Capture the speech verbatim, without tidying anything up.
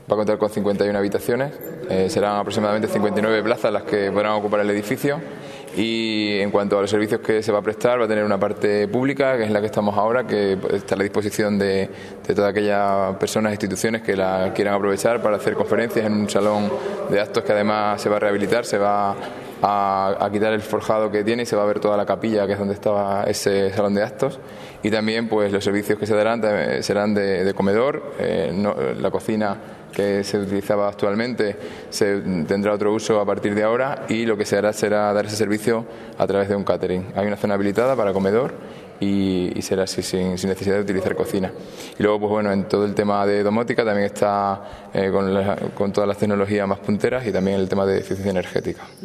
va a contar con cincuenta y una habitaciones, eh, serán aproximadamente cincuenta y nueve plazas las que podrán ocupar el edificio. Y en cuanto a los servicios que se va a prestar, va a tener una parte pública, que es la que estamos ahora, que está a la disposición de, de todas aquellas personas e instituciones que la quieran aprovechar para hacer conferencias en un salón de actos que además se va a rehabilitar, se va a, a quitar el forjado que tiene y se va a ver toda la capilla, que es donde estaba ese salón de actos. Y también pues los servicios que se darán serán de, de comedor, eh, no, la cocina que se utilizaba actualmente se tendrá otro uso a partir de ahora, y lo que se hará será dar ese servicio a través de un catering. Hay una zona habilitada para comedor y, y será así sin, sin necesidad de utilizar cocina. Y luego, pues bueno, en todo el tema de domótica también está eh, con, la, con todas las tecnologías más punteras, y también el tema de eficiencia energética.